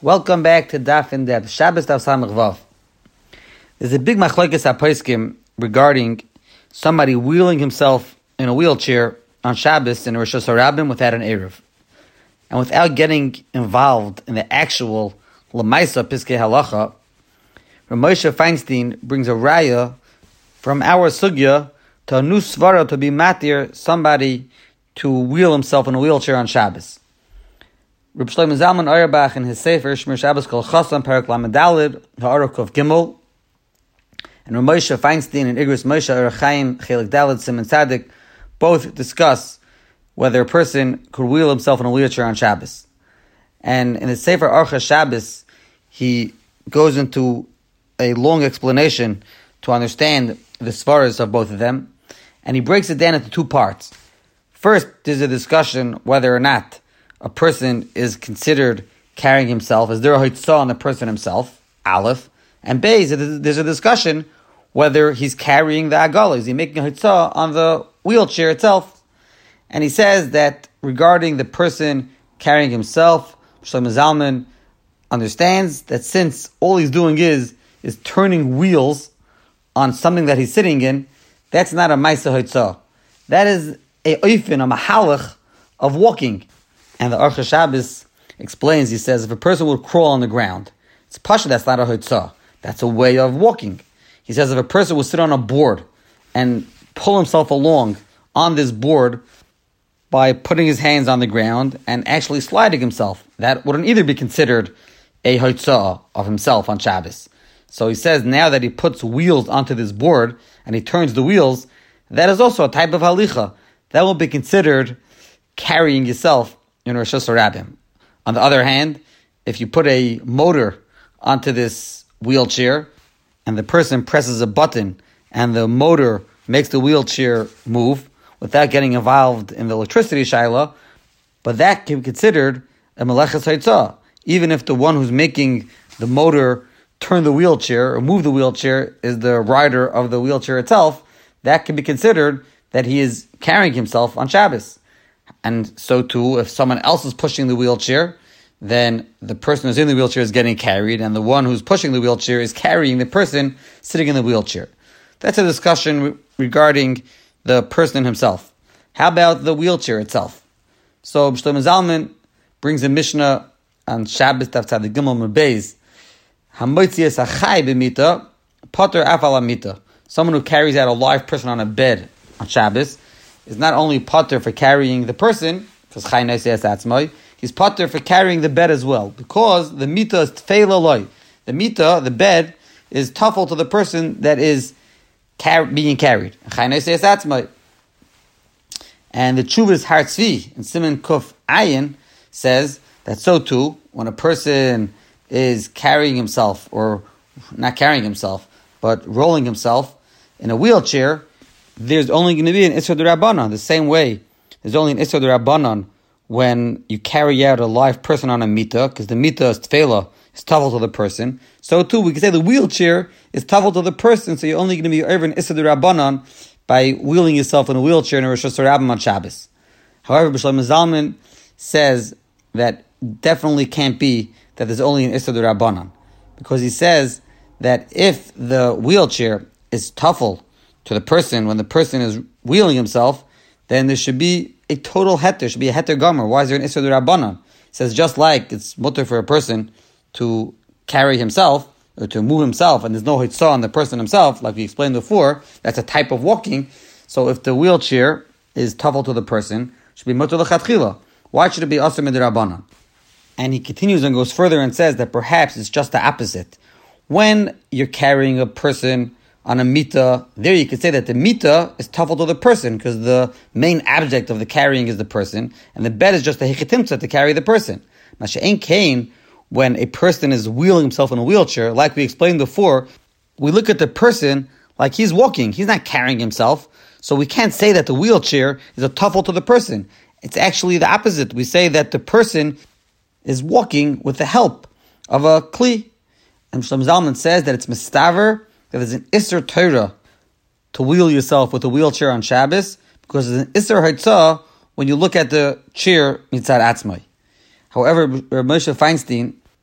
Welcome back to Daf and Deb, Shabbos Daf Samach Vav. There's a big machlokes haposkim regarding somebody wheeling himself in a wheelchair on Shabbos in Rosh Hashanah without an Erev. And without getting involved in the actual Lamaisa Piskei Halacha, Rav Moshe Feinstein brings a raya from our sugya to a new svara to be matir somebody to wheel himself in a wheelchair on Shabbos. Reb Shlomo Zalman Auerbach in his Sefer Shmir Shabbos Kol Chasam Perek Lamed Daled Ha'aruk of Gimel, and Rav Moshe Feinstein and Igros Moshe Orach Chaim Chelik Daled Siman Tzadik both discuss whether a person could wheel himself in a wheelchair on Shabbos. And in the Sefer Archa Shabbos, he goes into a long explanation to understand the svaras of both of them, and he breaks it down into two parts. First, there's a discussion whether or not a person is considered carrying himself. Is there a hitzah on the person himself? Aleph. And Beis, there's a discussion whether he's carrying the agala. Is he making a hitzah on the wheelchair itself? And he says that regarding the person carrying himself, Shlomo Zalman understands that since all he's doing is turning wheels on something that he's sitting in, that's not a ma'aseh hitzah. That is a oifin, a mahalach of walking. And the Archa Shabbos explains, he says, if a person would crawl on the ground, it's pasha, that's not a hitzah. That's a way of walking. He says if a person would sit on a board and pull himself along on this board by putting his hands on the ground and actually sliding himself, that wouldn't either be considered a hitzah of himself on Shabbos. So he says now that he puts wheels onto this board and he turns the wheels, that is also a type of halicha. That will be considered carrying yourself in Rosh Hashanah. On the other hand, if you put a motor onto this wheelchair and the person presses a button and the motor makes the wheelchair move without getting involved in the electricity shaila, but that can be considered a meleches haitzah. Even if the one who's making the motor turn the wheelchair or move the wheelchair is the rider of the wheelchair itself, that can be considered that he is carrying himself on Shabbos. And so too, if someone else is pushing the wheelchair, then the person who's in the wheelchair is getting carried, and the one who's pushing the wheelchair is carrying the person sitting in the wheelchair. That's a discussion regarding the person himself. How about the wheelchair itself? So Shlomo Zalman brings a Mishnah on Shabbos Daf Tzadik Gimel Beis. Hamotzias achai b'mita, poter afal amita. Someone who carries out a live person on a bed on Shabbos is not only potter for carrying the person, because Chai Neisei Atzmai, he's potter for carrying the bed as well, because the mita is tfeil aloi. The mita, the bed, is tuffle to the person that is being carried. Chai Neisei Atzmai. And the Chuvas Har Tzvi in Siman Kuf Ayin says that so too, when a person is carrying himself, or not carrying himself, but rolling himself in a wheelchair, there's only going to be an Isser D'Rabbanan. The same way, there's only an Isser D'Rabbanan when you carry out a live person on a mita, because the mita is tefela, is tavel to the person. So too, we can say the wheelchair is tavel to the person, so you're only going to be over an Isser D'Rabbanan by wheeling yourself in a wheelchair in a Rosh Hashanah on Shabbos. However, Shlomo Zalman says that definitely can't be that there's only an Isser D'Rabbanan, because he says that if the wheelchair is tafel to the person when the person is wheeling himself, then there should be a total heter, should be a heter gomer. Why is there an Isser D'Rabbanan? It says just like it's mutter for a person to carry himself or to move himself, and there's no hitzah on the person himself, like we explained before, that's a type of walking. So if the wheelchair is tafel to the person, it should be mutter l'chatchila. Why should it be Asr D'Rabbanan? And he continues and goes further and says that perhaps it's just the opposite. When you're carrying a person on a mita, there you could say that the mita is tafel to the person, because the main object of the carrying is the person, and the bed is just a hechitimtza to carry the person. Masha'en kain, when a person is wheeling himself in a wheelchair, like we explained before, we look at the person like he's walking. He's not carrying himself, so we can't say that the wheelchair is a tafel to the person. It's actually the opposite. We say that the person is walking with the help of a kli. And Shlomo Zalman says that it's mistaver, that there's an Isser Torah to wheel yourself with a wheelchair on Shabbos, because there's an Isser Haitzah when you look at the chair mitzad atzmai. However, Rav Moshe Feinstein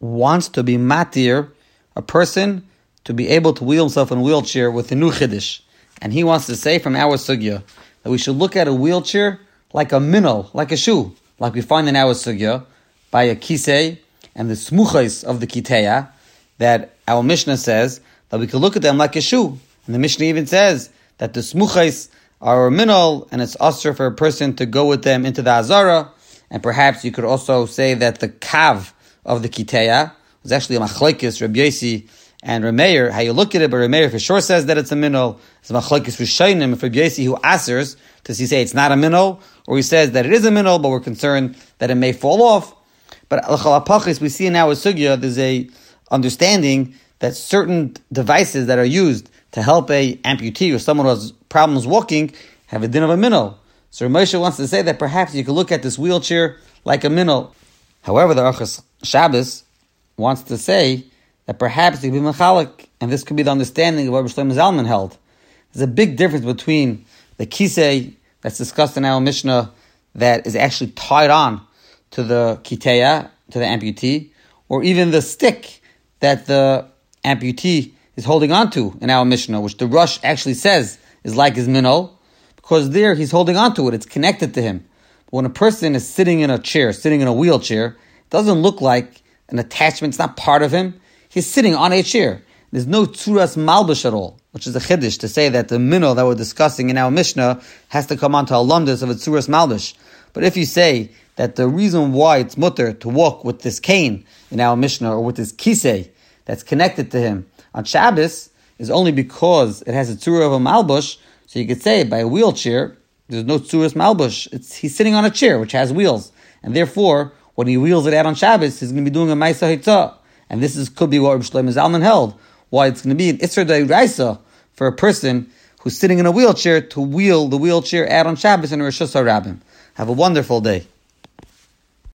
wants to be matir, a person to be able to wheel himself in a wheelchair with a new chiddush. And he wants to say from our sugya that we should look at a wheelchair like a minol, like a shoe, like we find in our sugya, by a kisei and the smuchais of the kiteya, that our Mishnah says that we can look at them like a shoe. And the Mishnah even says that the smuchais are a minol, and it's usher for a person to go with them into the azara. And perhaps you could also say that the kav of the kiteya was actually a machlokes, Rabbi Yosi and Rameir, how you look at it, but Rameir for sure says that it's a minol. It's a machlokes Rishonim for Rabbi Yosi who answers, does he say it's not a minol, or he says that it is a minol, but we're concerned that it may fall off. But l'chol hapachis, we see in our sugya, there's a understanding that certain devices that are used to help a amputee or someone who has problems walking have a din of a minol. So Moshe wants to say that perhaps you could look at this wheelchair like a minol. However, the Orchos Shabbos wants to say that perhaps it could be mechalik, and this could be the understanding of what Rabbi Shlomo Zalman held. There's a big difference between the kisei that's discussed in our Mishnah that is actually tied on to the kiteya, to the amputee, or even the stick that the amputee is holding on to in our Mishnah, which the Rush actually says is like his minol, because there he's holding on to it, it's connected to him. But when a person is sitting in a chair, sitting in a wheelchair, it doesn't look like an attachment, it's not part of him. He's sitting on a chair. There's no tzuras malbush at all, which is a chiddush to say that the minol that we're discussing in our Mishnah has to come onto a lumdus of a tzuras malbush. But if you say that the reason why it's mutter to walk with this cane in our Mishnah or with this kisei that's connected to him on Shabbos is only because it has a tzura of a malbush, so you could say by a wheelchair, there's no tzuras malbush. He's sitting on a chair which has wheels, and therefore when he wheels it out on Shabbos, he's going to be doing a ma'aseh hitzah. And this could be what Rabbi Shlomo Zalman held, why it's going to be an Isra D'Oraisa for a person who's sitting in a wheelchair to wheel the wheelchair out on Shabbos in Rosh Hashanah. Have a wonderful day.